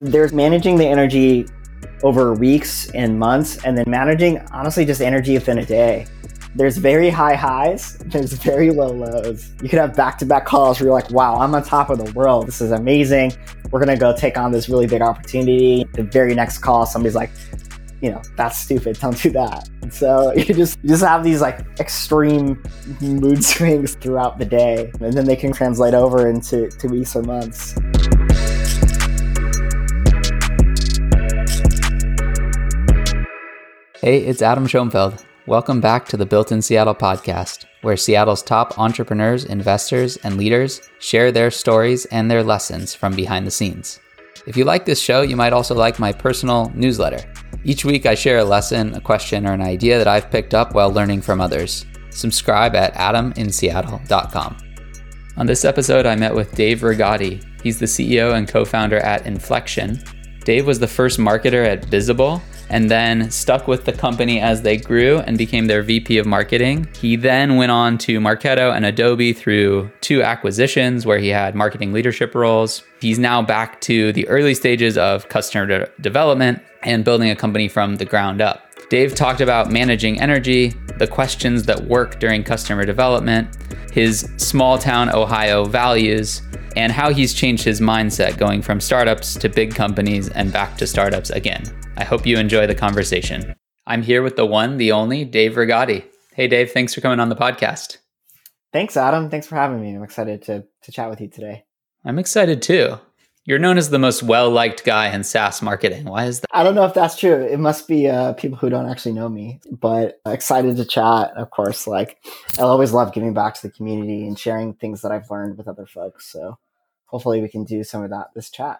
There's managing the energy over weeks and months, and then managing, honestly, just energy within a day. There's very high highs, there's very low lows. You could have back-to-back calls where you're like, wow, I'm on top of the world. This is amazing. We're going to go take on this really big opportunity. The very next call, somebody's like, that's stupid. Don't do that. And so you just have these like extreme mood swings throughout the day, and then they can translate over into weeks or months. Hey, it's Adam Schoenfeld. Welcome back to the Built in Seattle podcast, where Seattle's top entrepreneurs, investors, and leaders share their stories and their lessons from behind the scenes. If you like this show, you might also like my personal newsletter. Each week I share a lesson, a question, or an idea that I've picked up while learning from others. Subscribe at adaminseattle.com. On this episode, I met with Dave Rigotti. He's the CEO and co-founder at Inflection. Dave was the first marketer at Bizible, and then stuck with the company as they grew and became their VP of marketing. He then went on to Marketo and Adobe through 2 acquisitions where he had marketing leadership roles. He's now back to the early stages of customer development and building a company from the ground up. Dave talked about managing energy, the questions that work during customer development, his small town Ohio values, and how he's changed his mindset going from startups to big companies and back to startups again. I hope you enjoy the conversation. I'm here with the one, the only, Dave Rigotti. Hey, Dave, thanks for coming on the podcast. Thanks, Adam. Thanks for having me. I'm excited to chat with you today. I'm excited too. You're known as the most well-liked guy in SaaS marketing. Why is that? I don't know if that's true. It must be people who don't actually know me, but excited to chat. Of course, I always love giving back to the community and sharing things that I've learned with other folks. So hopefully we can do some of that this chat.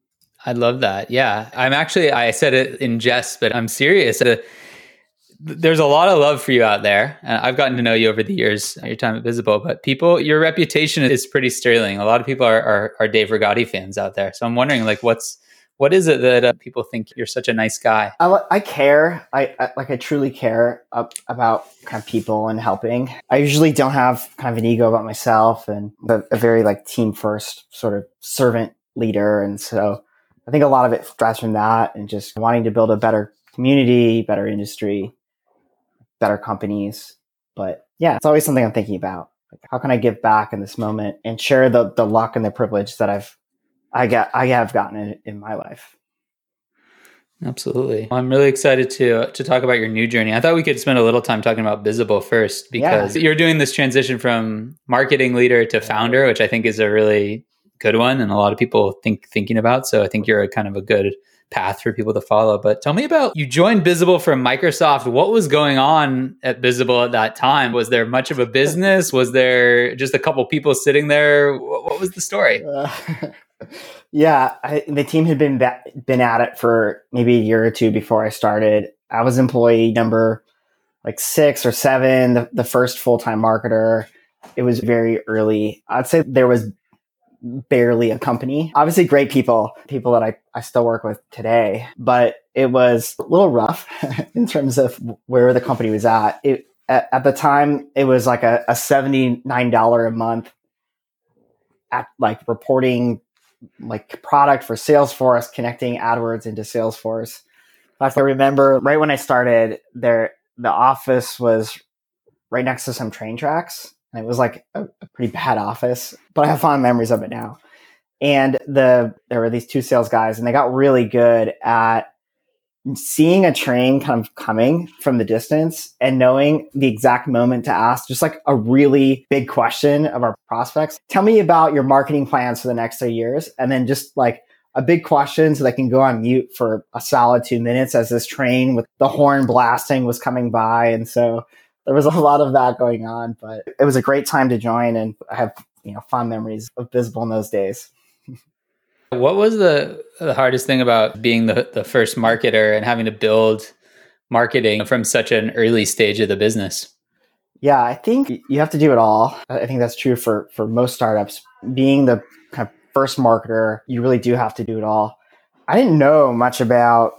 I love that. Yeah. I said it in jest, but I'm serious. There's a lot of love for you out there. I've gotten to know you over the years, your time at Bizible, but your reputation is pretty sterling. A lot of people are Dave Rigotti fans out there. So I'm wondering, what is it that people think you're such a nice guy? I care. I truly care about kind of people and helping. I usually don't have kind of an ego about myself, and a very team first sort of servant leader. And so I think a lot of it drives from that and just wanting to build a better community, better industry, better companies. But yeah, it's always something I'm thinking about. How can I give back in this moment and share the luck and the privilege that I have gotten in my life? Absolutely. I'm really excited to talk about your new journey. I thought we could spend a little time talking about Bizible first, because You're doing this transition from marketing leader to founder, which I think is a really good one, and a lot of people thinking about. So I think you're a kind of a good path for people to follow. But tell me about, you joined Bizible from Microsoft. What was going on at Bizible at that time? Was there much of a business? Was there just a couple people sitting there? What was the story? The team had been at it for maybe a year or two before I started. I was employee number 6 or 7, the first full-time marketer. It was very early. I'd say there was barely a company. Obviously great people that I still work with today, but it was a little rough in terms of where the company was at. At the time, it was like a $79 a month at reporting product for Salesforce, connecting AdWords into Salesforce. I remember right when I started there, the office was right next to some train tracks. And it was a pretty bad office, but I have fond memories of it now. And there were these 2 sales guys, and they got really good at seeing a train kind of coming from the distance and knowing the exact moment to ask just a really big question of our prospects. Tell me about your marketing plans for the next 3 years. And then just a big question so they can go on mute for a solid 2 minutes as this train with the horn blasting was coming by. And so there was a lot of that going on, but it was a great time to join, and I have fond memories of Bizible in those days. What was the hardest thing about being the first marketer and having to build marketing from such an early stage of the business? Yeah, I think you have to do it all. I think that's true for most startups. Being the kind of first marketer, you really do have to do it all. I didn't know much about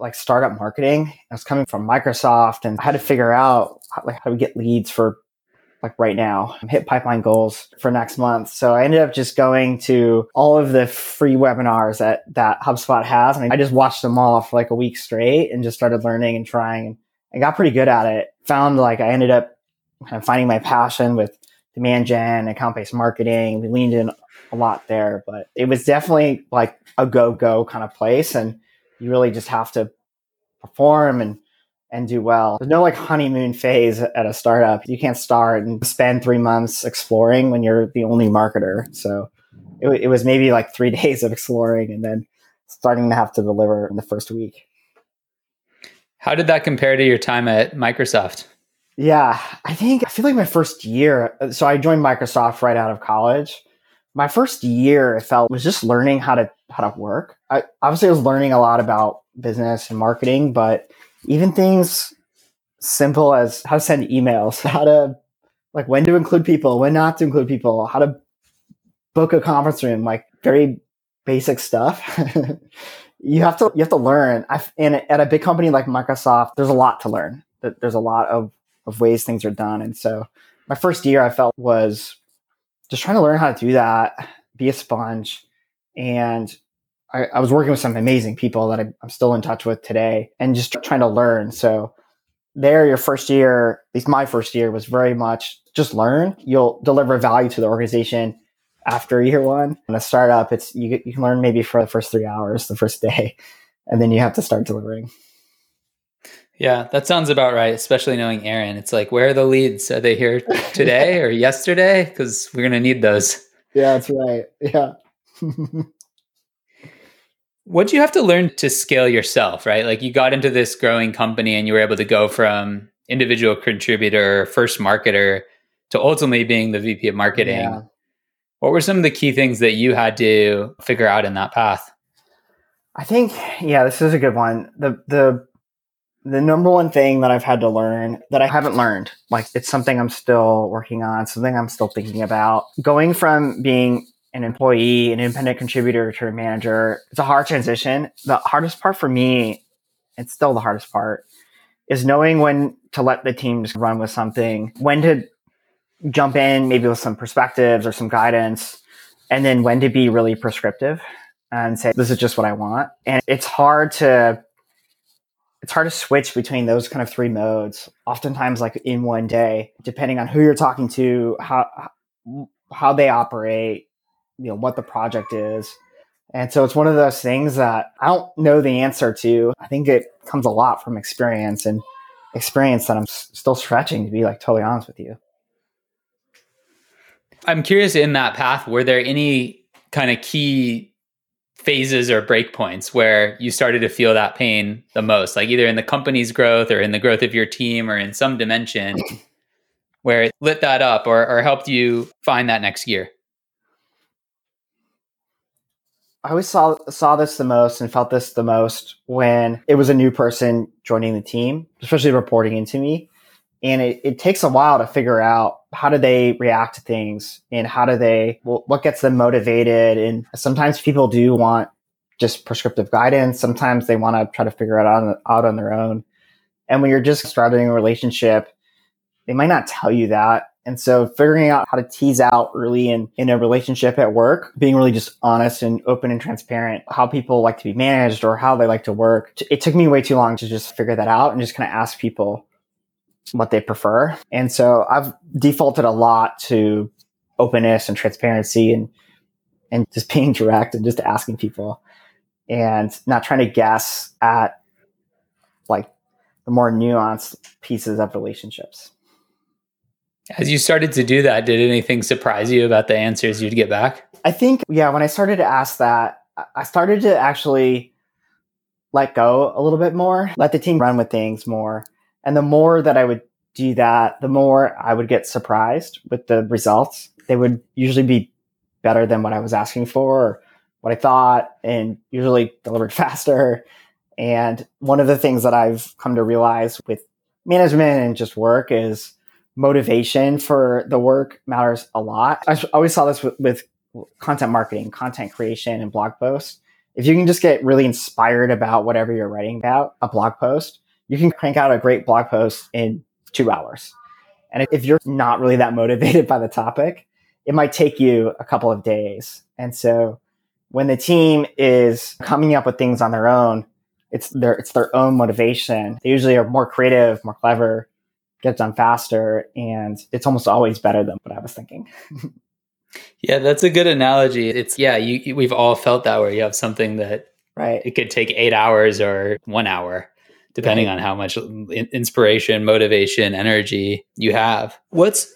startup marketing. I was coming from Microsoft, and I had to figure out how to get leads for like right now, hit pipeline goals for next month. So I ended up just going to all of the free webinars that HubSpot has. And I just watched them all for like a week straight and just started learning and trying and got pretty good at it. Found like I ended up kind of finding my passion with demand gen, account-based marketing. We leaned in a lot there, but it was definitely like a go kind of place. And you really just have to perform and do well. There's no like honeymoon phase at a startup. You can't start and spend 3 months exploring when you're the only marketer. So it was maybe like 3 days of exploring and then starting to have to deliver in the first week. How did that compare to your time at Microsoft? Yeah, I feel like my first year, so I joined Microsoft right out of college. My first year, I felt was just learning how to work. I obviously was learning a lot about business and marketing, but even things simple as how to send emails, how to like when to include people, when not to include people, how to book a conference room, like very basic stuff. you have to learn. And at a big company like Microsoft, there's a lot to learn. There's a lot of ways things are done. And so my first year I felt was just trying to learn how to do that, be a sponge. And I was working with some amazing people that I'm still in touch with today and just trying to learn. So your first year, at least my first year, was very much just learn. You'll deliver value to the organization after year one. In a startup, you can learn maybe for the first 3 hours, the first day, and then you have to start delivering. Yeah, that sounds about right, especially knowing Aaron. It's like, where are the leads? Are they here today or yesterday? Because we're going to need those. Yeah, that's right. Yeah. What do you have to learn to scale yourself, right? Like you got into this growing company and you were able to go from individual contributor, first marketer, to ultimately being the VP of marketing. Yeah. What were some of the key things that you had to figure out in that path? I think, this is a good one. The number one thing that I've had to learn that I haven't learned, like it's something I'm still working on, something I'm still thinking about. Going from being an employee, an independent contributor to a manager, it's a hard transition. The hardest part for me, it's still the hardest part, is knowing when to let the team just run with something, when to jump in maybe with some perspectives or some guidance, and then when to be really prescriptive and say, this is just what I want. And it's hard to switch between those kind of three modes, oftentimes like in one day, depending on who you're talking to, how they operate, what the project is. And so it's one of those things that I don't know the answer to. I think it comes a lot from experience that I'm still stretching, to be like totally honest with you. I'm curious, in that path, were there any kind of key phases or breakpoints where you started to feel that pain the most, like either in the company's growth or in the growth of your team or in some dimension where it lit that up or helped you find that next gear? I always saw this the most and felt this the most when it was a new person joining the team, especially reporting into me. And it takes a while to figure out how do they react to things and what gets them motivated. And sometimes people do want just prescriptive guidance. Sometimes they want to try to figure it out on their own. And when you're just starting a relationship, they might not tell you that. And so figuring out how to tease out early in a relationship at work, being really just honest and open and transparent, how people like to be managed or how they like to work. It took me way too long to just figure that out and just kind of ask people what they prefer. And so I've defaulted a lot to openness and transparency and just being direct and just asking people and not trying to guess at like the more nuanced pieces of relationships. As you started to do that, did anything surprise you about the answers you'd get back? I think, when I started to ask that, I started to actually let go a little bit more, let the team run with things more. And the more that I would do that, the more I would get surprised with the results. They would usually be better than what I was asking for or what I thought, and usually delivered faster. And one of the things that I've come to realize with management and just work is motivation for the work matters a lot. I always saw this with content marketing, content creation, and blog posts. If you can just get really inspired about whatever you're writing about, a blog post, you can crank out a great blog post in 2 hours. And if you're not really that motivated by the topic, it might take you a couple of days. And so when the team is coming up with things on their own, it's their own motivation. They usually are more creative, more clever, get it done faster, and it's almost always better than what I was thinking. Yeah, that's a good analogy. We've all felt that where you have something that Right. it could take 8 hours or 1 hour, depending on how much inspiration, motivation, energy you have. Let's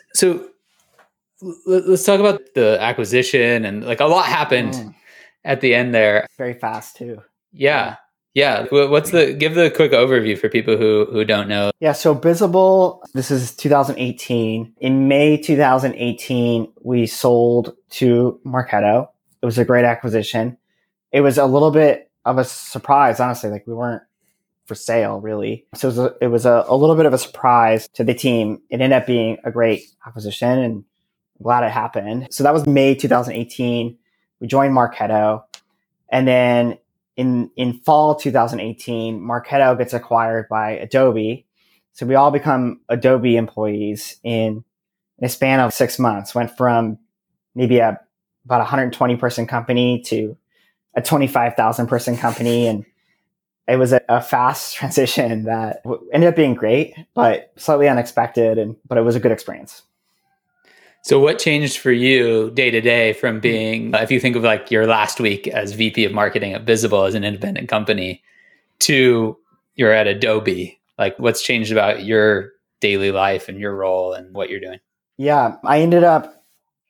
talk about the acquisition, and like a lot happened at the end there. Very fast too. Yeah. Give the quick overview for people who don't know. Yeah. So Bizible, this is 2018. In May 2018, we sold to Marketo. It was a great acquisition. It was a little bit of a surprise, honestly. Like we weren't for sale really. So it was a little bit of a surprise to the team. It ended up being a great acquisition, and I'm glad it happened. So that was May 2018. We joined Marketo, and then in fall 2018, Marketo gets acquired by Adobe. So we all become Adobe employees in a span of 6 months. Went from maybe about 120 person company to a 25,000 person company. And it was a fast transition that ended up being great, but slightly unexpected. But it was a good experience. So what changed for you day to day from being, if you think of like your last week as VP of marketing at Bizible as an independent company to you're at Adobe? Like what's changed about your daily life and your role and what you're doing? Yeah, I ended up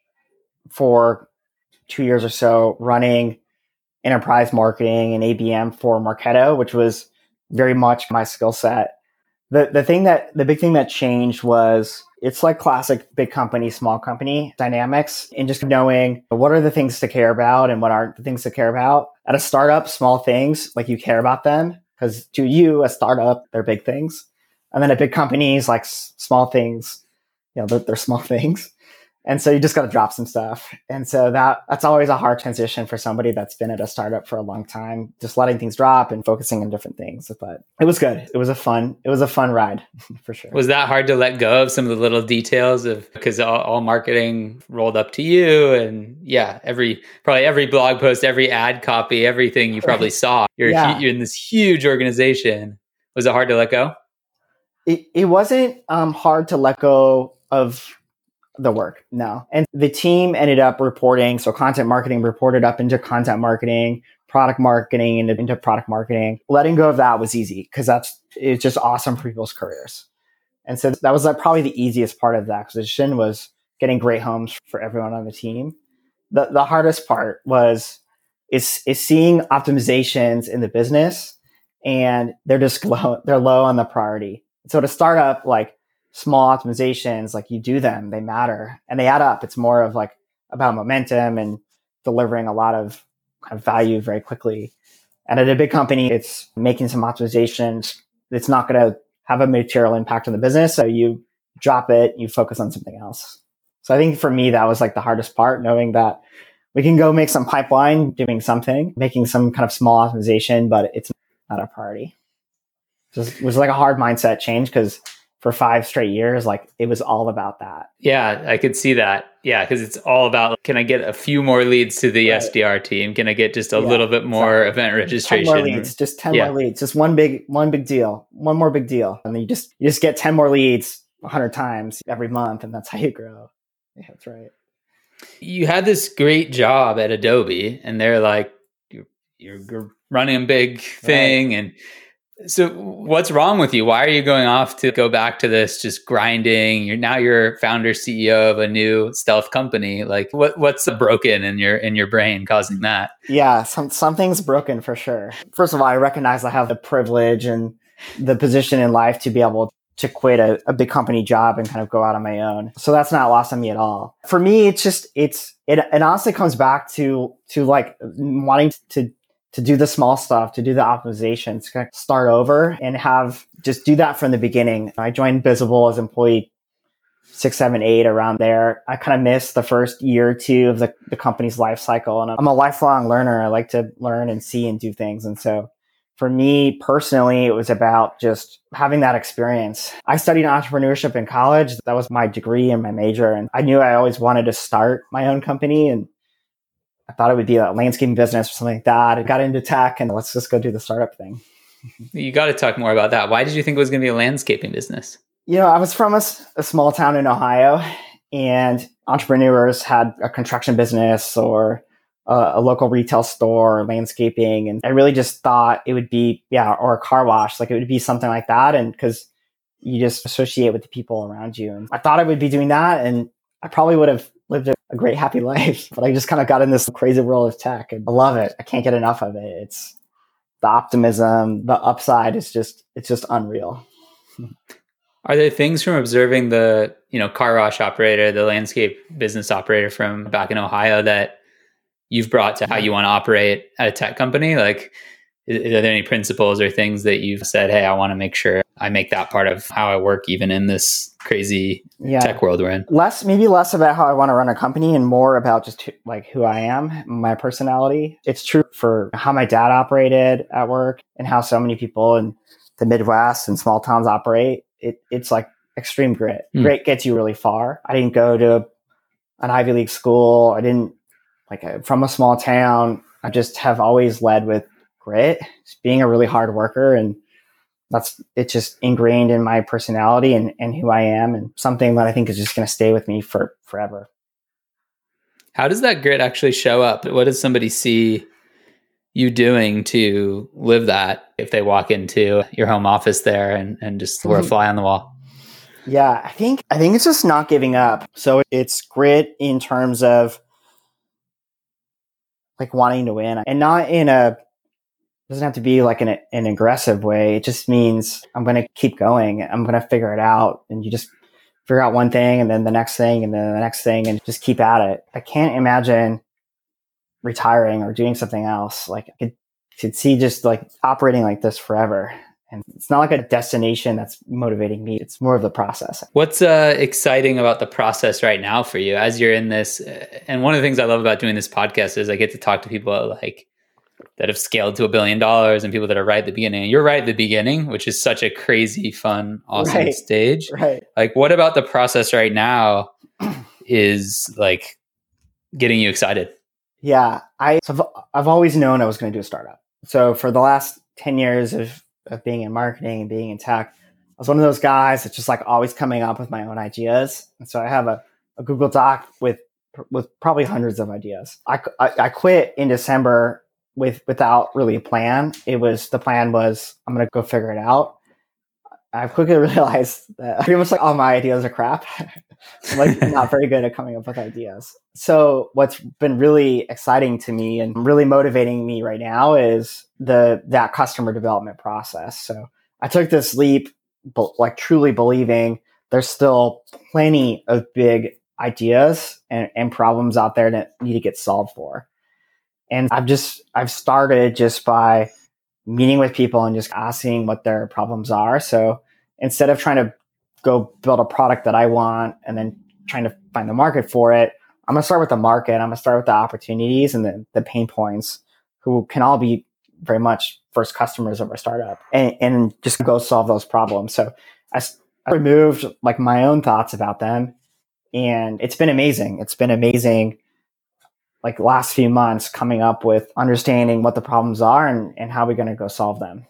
for 2 years or so running enterprise marketing and ABM for Marketo, which was very much my skill set. The big thing that changed was it's like classic big company, small company dynamics, and just knowing what are the things to care about and what aren't the things to care about. At a startup, small things, like you care about them because to you, a startup, they're big things. And then at big companies, like small things, they're small things. And so you just got to drop some stuff. And so that's always a hard transition for somebody that's been at a startup for a long time, just letting things drop and focusing on different things. But it was good. It was a fun ride for sure. Was that hard to let go of some of the little details because all marketing rolled up to you? And probably every blog post, every ad copy, everything you probably saw, you're in this huge organization. Was it hard to let go? It wasn't hard to let go of the work. No. And the team ended up reporting. So content marketing reported up into content marketing, product marketing into product marketing. Letting go of that was easy because it's just awesome for people's careers. And so that was probably the easiest part of the acquisition was getting great homes for everyone on the team. The hardest part is seeing optimizations in the business, and they're just they're low on the priority. So to start up like small optimizations, like you do them, they matter and they add up. It's more of like about momentum and delivering a lot of kind of value very quickly. And at a big company, it's making some optimizations. It's not going to have a material impact on the business. So you drop it, you focus on something else. So I think for me, that was like the hardest part, knowing that we can go make some pipeline, doing something, making some kind of small optimization, but it's not a priority. So it was like a hard mindset change because for 5 straight years, like it was all about that. Yeah, I could see that. Yeah, because it's all about, can I get a few more leads to the SDR team? Can I get just a little bit more event registration? 10 more leads, just 10 more leads, just one big deal, one more big deal. And then you just get 10 more leads 100 times every month. And that's how you grow. Yeah, that's right. You had this great job at Adobe and they're like, you're running a big thing. Right. And so what's wrong with you? Why are you going off to go back to this just grinding? You're founder CEO of a new stealth company. Like what's broken in your brain causing that? Yeah, something's broken for sure. First of all, I recognize I have the privilege and the position in life to be able to quit a big company job and kind of go out on my own. So that's not lost on me at all. For me, it honestly comes back to like wanting to do the small stuff, to do the optimizations, to kind of start over and just do that from the beginning. I joined Bizible as employee 6, 7, 8, around there. I kind of missed the first year or two of the company's life cycle. And I'm a lifelong learner. I like to learn and see and do things. And so For me personally, it was about just having that experience. I studied entrepreneurship in college. That was my degree and my major. And I knew I always wanted to start my own company. And I thought it would be a landscaping business or something like that. I got into tech and let's just go do the startup thing. You got to talk more about that. Why did you think it was going to be a landscaping business? I was from a small town in Ohio, and entrepreneurs had a construction business or a local retail store or landscaping. And I really just thought it would be, or a car wash. Like it would be something like that. And because you just associate with the people around you. And I thought I would be doing that. And I probably would have lived a great, happy life. But I just kind of got in this crazy world of tech and I love it. I can't get enough of it. It's the optimism, the upside is it's just unreal. Are there things from observing the, car wash operator, the landscape business operator from back in Ohio that you've brought to how you want to operate at a tech company? Like, are there any principles or things that you've said, hey, I want to make sure I make that part of how I work, even in this crazy tech world we're in? Maybe less about how I want to run a company and more about just who I am, my personality. It's true for how my dad operated at work and how so many people in the Midwest and small towns operate. It's like extreme grit. Grit gets you really far. I didn't go to an Ivy League school. I didn't from a small town. I just have always led with grit, just being a really hard worker. And it's just ingrained in my personality and who I am, and something that I think is just going to stay with me for forever. How does that grit actually show up? What does somebody see you doing to live that if they walk into your home office there and just we're a fly on the wall? Yeah, I think it's just not giving up. So it's grit in terms of wanting to win, and not doesn't have to be an aggressive way. It just means I'm going to keep going. I'm going to figure it out. And you just figure out one thing and then the next thing and then the next thing and just keep at it. I can't imagine retiring or doing something else. I could see just operating like this forever. And it's not like a destination that's motivating me. It's more of the process. What's exciting about the process right now for you as you're in this? And one of the things I love about doing this podcast is I get to talk to people that have scaled to $1 billion and people that are right at the beginning. You're right at the beginning, which is such a crazy, fun, awesome stage. Right. What about the process right now is getting you excited? Yeah. I've always known I was going to do a startup. So for the last 10 years of being in marketing and being in tech, I was one of those guys that's just always coming up with my own ideas. And so I have a Google Doc with probably hundreds of ideas. I quit in December without really a plan. The plan was I'm going to go figure it out. I quickly realized that pretty much all my ideas are crap. I'm not very good at coming up with ideas. So what's been really exciting to me and really motivating me right now is that customer development process. So I took this leap, truly believing there's still plenty of big ideas and problems out there that need to get solved for. And I've started just by meeting with people and just asking what their problems are. So instead of trying to go build a product that I want and then trying to find the market for it, I'm going to start with the market. I'm going to start with the opportunities and the pain points, who can all be very much first customers of our startup, and just go solve those problems. So I removed my own thoughts about them, and it's been amazing. It's been amazing. Last few months coming up with understanding what the problems are and how we're going to go solve them.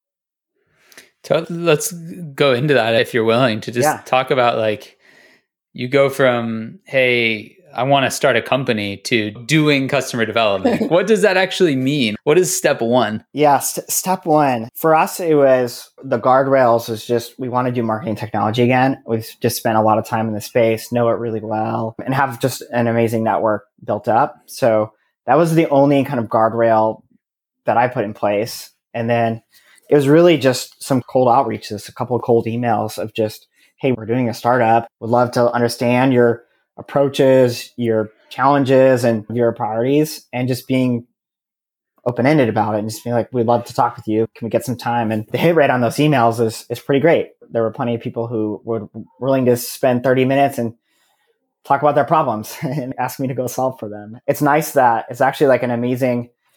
So let's go into that if you're willing to just talk about you go from, hey, I want to start a company to doing customer development. What does that actually mean? What is step one? Yeah, step one. For us, it was the guardrails was just, we want to do marketing technology again. We've just spent a lot of time in the space, know it really well, and have just an amazing network built up. So that was the only kind of guardrail that I put in place. And then it was really just some cold outreaches, a couple of cold emails of just, hey, we're doing a startup. Would love to understand your approaches, your challenges, and your priorities, and just being open-ended about it and just being we'd love to talk with you. Can we get some time? And the hit rate on those emails is pretty great. There were plenty of people who were willing to spend 30 minutes and talk about their problems and ask me to go solve for them. It's nice that it's actually an amazing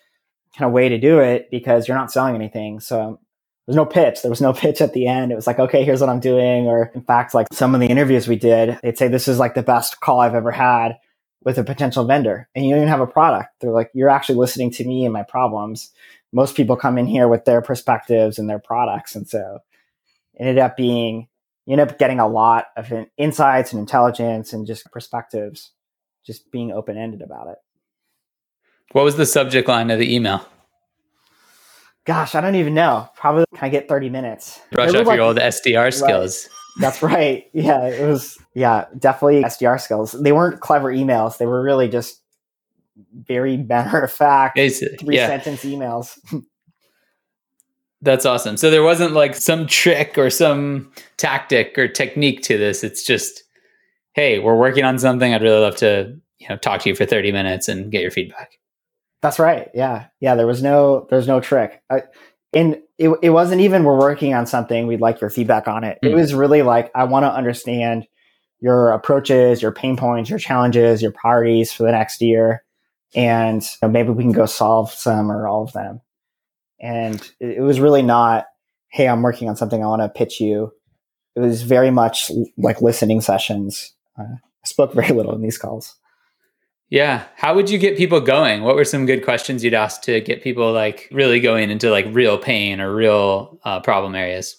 kind of way to do it because you're not selling anything. So there's no pitch. There was no pitch at the end. It was like, okay, here's what I'm doing. Or in fact, like some of the interviews we did, they'd say, this is like the best call I've ever had with a potential vendor. And you don't even have a product. They're like, you're actually listening to me and my problems. Most people come in here with their perspectives and their products. And so it ended up being, you end up getting a lot of insights and intelligence and just perspectives, just being open-ended about it. What was the subject line of the email? Gosh, I don't even know. Probably can I get 30 minutes? Brush up your old SDR skills. Right. That's right. Yeah, it was, definitely SDR skills. They weren't clever emails. They were really just very matter of fact, three-sentence emails. That's awesome. So there wasn't like some trick or some tactic or technique to this. It's just, hey, we're working on something. I'd really love to, talk to you for 30 minutes and get your feedback. That's right. Yeah. There's no trick. And it wasn't even we're working on something, we'd like your feedback on it. It was really like, I want to understand your approaches, your pain points, your challenges, your priorities for the next year. And maybe we can go solve some or all of them. And it was really not, hey, I'm working on something, I want to pitch you. It was very much like listening sessions. I spoke very little in these calls. Yeah. How would you get people going? What were some good questions you'd ask to get people like really going into like real pain or real problem areas?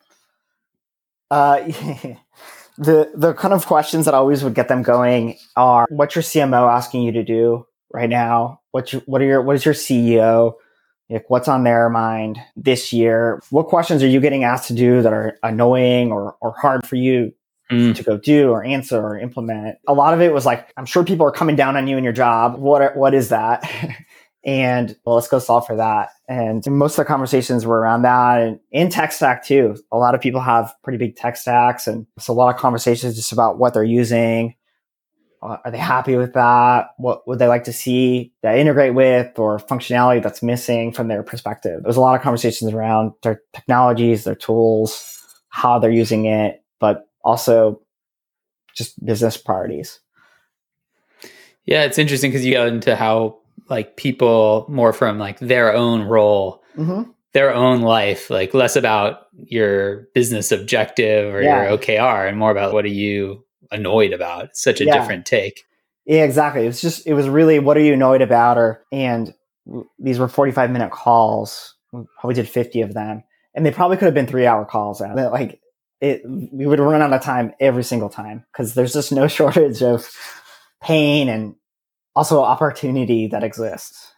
The kind of questions that always would get them going are, what's your CMO asking you to do right now? What is your CEO? Like, what's on their mind this year? What questions are you getting asked to do that are annoying or hard for you to go do or answer or implement? A lot of it was like, I'm sure people are coming down on you in your job. What is that? And well, let's go solve for that. And most of the conversations were around that, and in tech stack too. A lot of people have pretty big tech stacks, and so a lot of conversations just about what they're using. Are they happy with that? What would they like to see that integrate with, or functionality that's missing from their perspective? There's a lot of conversations around their technologies, their tools, how they're using it, but also just business priorities. Yeah, it's interesting because you got into how like people more from like their own role, their own life, like less about your business objective or your OKR and more about what are you annoyed about. It's such a different take. Yeah, exactly. It was really, what are you annoyed about? And these were 45-minute calls. We probably did 50 of them, and they probably could have been 3-hour calls. And we would run out of time every single time because there's just no shortage of pain and also opportunity that exists.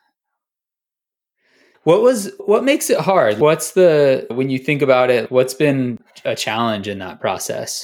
What makes it hard? When you think about it, what's been a challenge in that process?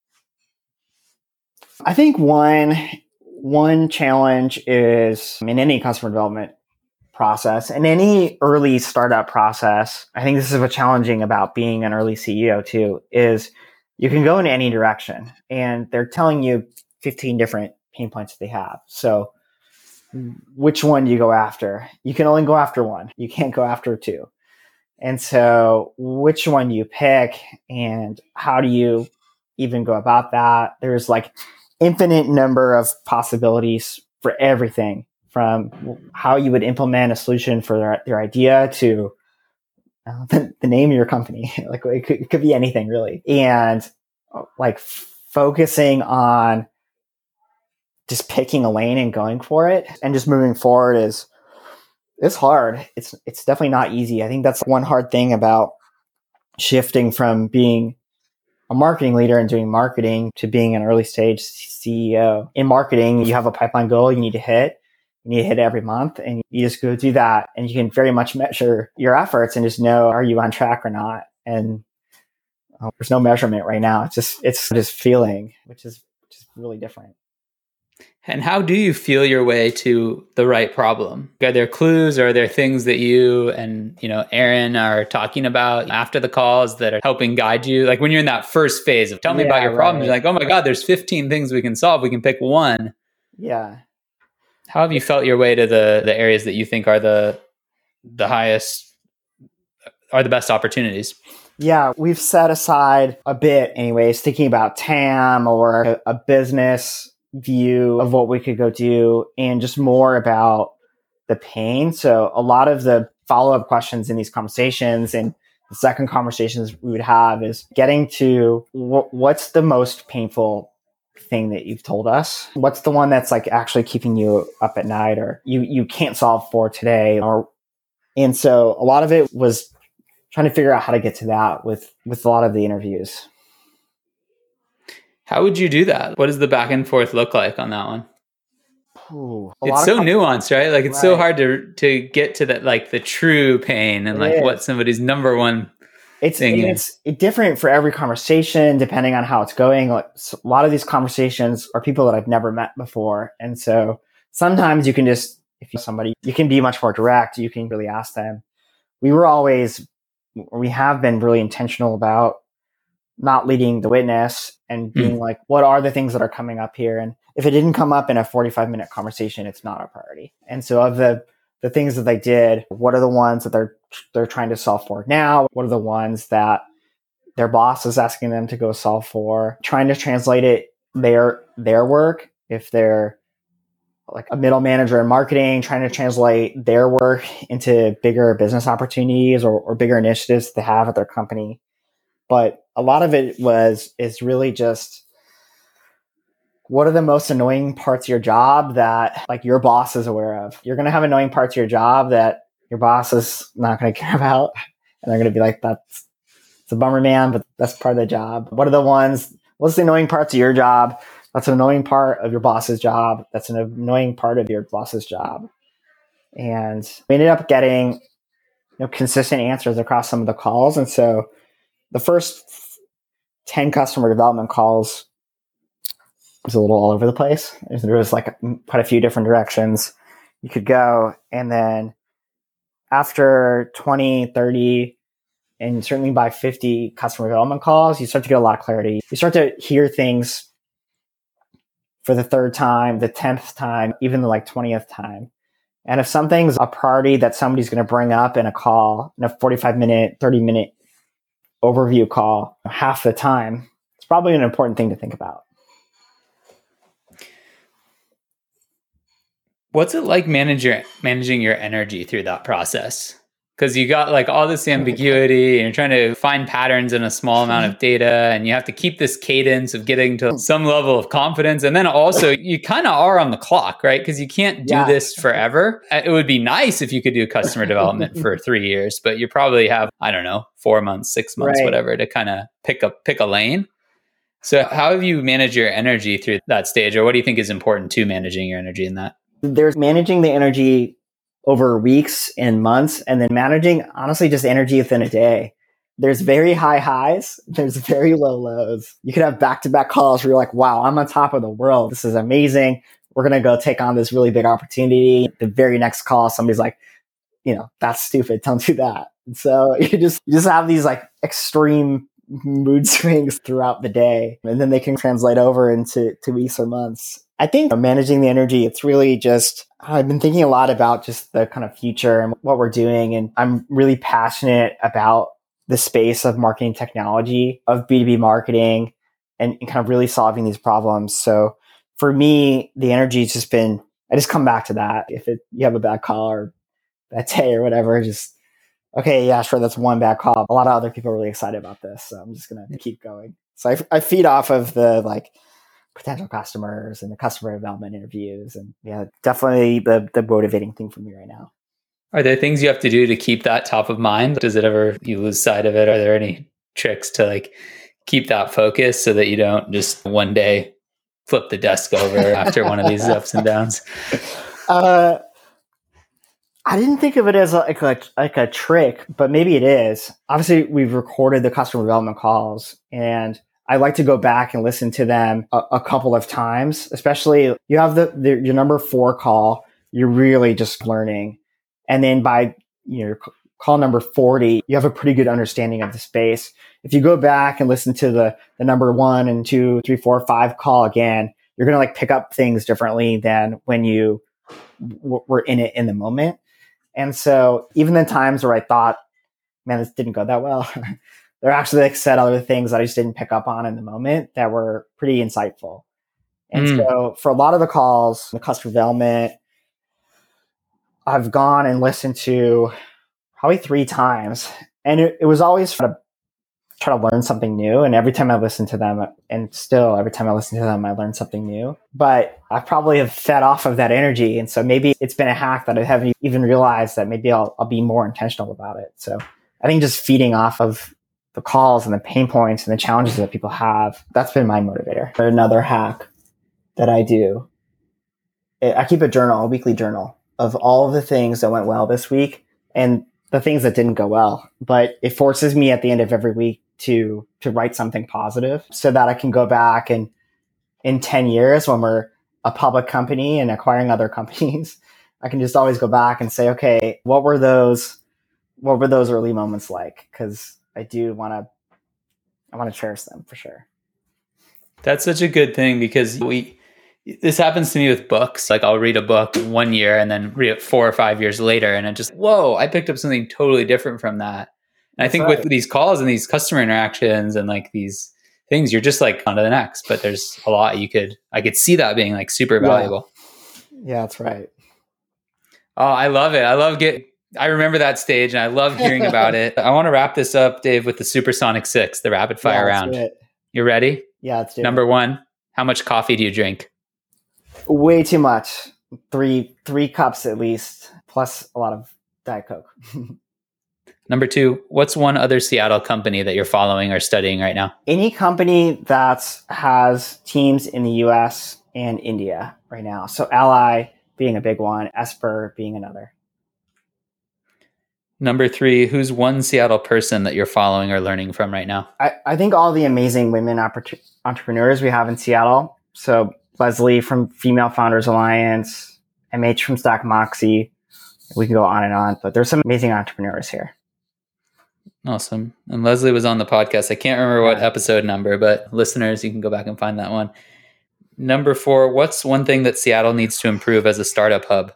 I think one challenge is in any customer development process, in any early startup process. I think this is what's challenging about being an early CEO too, is you can go in any direction and they're telling you 15 different pain points that they have. So which one do you go after? You can only go after one. You can't go after two. And so which one do you pick, and how do you even go about that? There's like infinite number of possibilities for everything, from how you would implement a solution for their idea to the name of your company. Like it could be anything really. And like focusing on just picking a lane and going for it and just moving forward it's hard. It's definitely not easy. I think that's one hard thing about shifting from being a marketing leader and doing marketing to being an early stage CEO. In marketing, you have a pipeline goal you need to hit. You need to hit it every month, and you just go do that. And you can very much measure your efforts and just know, are you on track or not? And there's no measurement right now. It's just feeling, which is really different. And how do you feel your way to the right problem? Are there clues, or are there things that you and, Aaron are talking about after the calls that are helping guide you? Like when you're in that first phase of tell me about your problem, you're like, oh my God, there's 15 things we can solve. We can pick one. Yeah. How have you felt your way to the areas that you think are the highest, are the best opportunities? Yeah, we've set aside a bit anyways, thinking about TAM or a business view of what we could go do, and just more about the pain. So a lot of the follow-up questions in these conversations and the second conversations we would have is getting to what's the most painful thing that you've told us? What's the one that's like actually keeping you up at night or you can't solve for today? And so a lot of it was trying to figure out how to get to that with a lot of the interviews. How would you do that? What does the back and forth look like on that one? It's so nuanced, right? Like it's so hard to get to that, like the true pain and like what somebody's number one thing is. It's different for every conversation, depending on how it's going. Like, a lot of these conversations are people that I've never met before. And so sometimes you can just, if you're somebody, you can be much more direct. You can really ask them. We have been really intentional about not leading the witness and being like, what are the things that are coming up here? And if it didn't come up in a 45-minute conversation, it's not a priority. And so of the things that they did, what are the ones that they're trying to solve for now? What are the ones that their boss is asking them to go solve for? Trying to translate it, their work, if they're like a middle manager in marketing, trying to translate their work into bigger business opportunities or bigger initiatives they have at their company. But a lot of it is really just, what are the most annoying parts of your job that like your boss is aware of? You're going to have annoying parts of your job that your boss is not going to care about. And they're going to be like, it's a bummer, man, but that's part of the job. What's the annoying parts of your job? That's an annoying part of your boss's job. That's an annoying part of your boss's job. And we ended up getting consistent answers across some of the calls. And so the first 10 customer development calls was a little all over the place. There was like quite a few different directions you could go. And then after 20, 30, and certainly by 50 customer development calls, you start to get a lot of clarity. You start to hear things for the third time, the 10th time, even the like 20th time. And if something's a priority that somebody's going to bring up in a call, in a 45-minute, 30-minute overview call, half the time, it's probably an important thing to think about. What's it like managing your energy through that process? Because you got like all this ambiguity and you're trying to find patterns in a small amount of data, and you have to keep this cadence of getting to some level of confidence. And then also you kind of are on the clock, right? Because you can't do this forever. It would be nice if you could do customer development for 3 years, but you probably have, 4 months, 6 months, whatever, to kind of pick a lane. So how have you managed your energy through that stage? Or what do you think is important to managing your energy in that? There's managing the energy over weeks and months, and then managing, honestly, just energy within a day. There's very high highs. There's very low lows. You could have back-to-back calls where you're like, wow, I'm on top of the world. This is amazing. We're going to go take on this really big opportunity. The very next call, somebody's like, that's stupid. Don't do that. And so you just have these like extreme mood swings throughout the day, and then they can translate over into weeks or months. I think managing the energy, it's really just, I've been thinking a lot about just the kind of future and what we're doing. And I'm really passionate about the space of marketing technology, of B2B marketing, and kind of really solving these problems. So for me, the energy has just been, I just come back to that. If you have a bad call or bad day or whatever, just, okay, yeah, sure, that's one bad call. A lot of other people are really excited about this, so I'm just going to keep going. So I feed off of the like potential customers and the customer development interviews. And definitely the motivating thing for me right now. Are there things you have to do to keep that top of mind? Does it ever, you lose sight of it? Are there any tricks to like keep that focus so that you don't just one day flip the desk over after one of these ups and downs? I didn't think of it as like a trick, but maybe it is. Obviously, we've recorded the customer development calls, and I like to go back and listen to them a couple of times, especially you have your number 4 call, you're really just learning. And then by call number 40, you have a pretty good understanding of the space. If you go back and listen to the number 1 and 2, 3, 4, 5 call again, you're going to like pick up things differently than when you were in it in the moment. And so even the times where I thought, man, this didn't go that well, they're actually like said other things that I just didn't pick up on in the moment that were pretty insightful. And so for a lot of the calls, the customer development, I've gone and listened to probably 3 times. And it was always try to learn something new. And every time I listen to them, and still every time I listen to them, I learn something new. But I probably have fed off of that energy. And so maybe it's been a hack that I haven't even realized that maybe I'll be more intentional about it. So I think just feeding off of the calls and the pain points and the challenges that people have, that's been my motivator. Another hack that I do, I keep a weekly journal of all of the things that went well this week and the things that didn't go well. But it forces me at the end of every week to write something positive so that I can go back and in 10 years when we're a public company and acquiring other companies, I can just always go back and say, okay, what were those early moments like? Because I want to cherish them for sure. That's such a good thing because this happens to me with books. Like I'll read a book 1 year and then read it 4 or 5 years later. And it just, whoa, I picked up something totally different from that. And I think with these calls and these customer interactions and like these things, you're just like on to the next, but there's a lot I could see that being like super valuable. Yeah, that's right. Oh, I love it. I remember that stage and I love hearing about it. I want to wrap this up, Dave, with the Supersonic 6, the rapid fire round. You ready? Yeah, let's do it. Number 1, how much coffee do you drink? Way too much. 3 cups at least, plus a lot of Diet Coke. Number 2, what's one other Seattle company that you're following or studying right now? Any company that has teams in the US and India right now. So Ally being a big one, Esper being another. Number 3, who's one Seattle person that you're following or learning from right now? I think all the amazing women entrepreneurs we have in Seattle. So Leslie from Female Founders Alliance, MH from Stack Moxie. We can go on and on, but there's some amazing entrepreneurs here. Awesome. And Leslie was on the podcast. I can't remember what episode number, but listeners, you can go back and find that one. Number 4, what's one thing that Seattle needs to improve as a startup hub?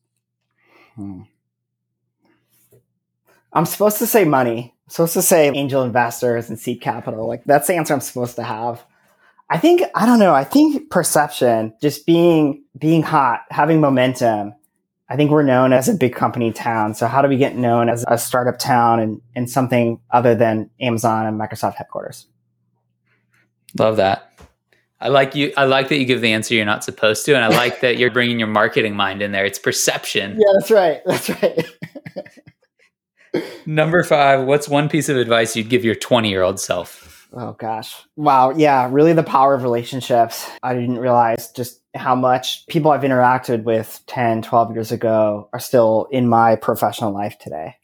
I'm supposed to say money. I'm supposed to say angel investors and seed capital. Like that's the answer I'm supposed to have. I think perception, just being hot, having momentum. I think we're known as a big company town. So how do we get known as a startup town and something other than Amazon and Microsoft headquarters? Love that. I like that you give the answer you're not supposed to. And I like that you're bringing your marketing mind in there. It's perception. Yeah, that's right. Number 5, what's one piece of advice you'd give your 20-year-old self? Oh gosh. Wow. Yeah. Really the power of relationships. I didn't realize just how much people I've interacted with 10, 12 years ago are still in my professional life today.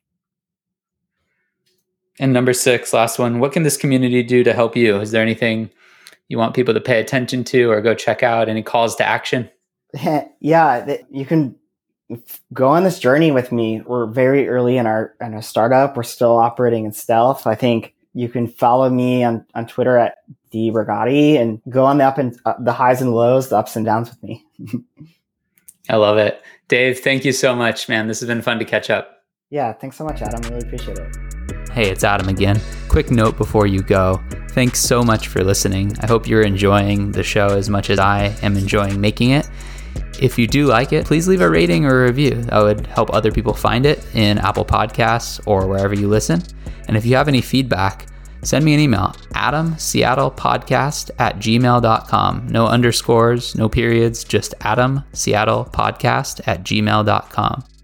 And number 6, last one, what can this community do to help you? Is there anything you want people to pay attention to or go check out? Any calls to action? Yeah. You can go on this journey with me. We're very early in our startup. We're still operating in stealth. I think you can follow me on Twitter at @DRagati and go on the highs and lows, the ups and downs with me. I love it. Dave, thank you so much, man. This has been fun to catch up. Yeah, thanks so much, Adam. I really appreciate it. Hey, it's Adam again. Quick note before you go. Thanks so much for listening. I hope you're enjoying the show as much as I am enjoying making it. If you do like it, please leave a rating or a review. That would help other people find it in Apple Podcasts or wherever you listen. And if you have any feedback, send me an email, adamseattlepodcast@gmail.com. No underscores, no periods, just adamseattlepodcast@gmail.com.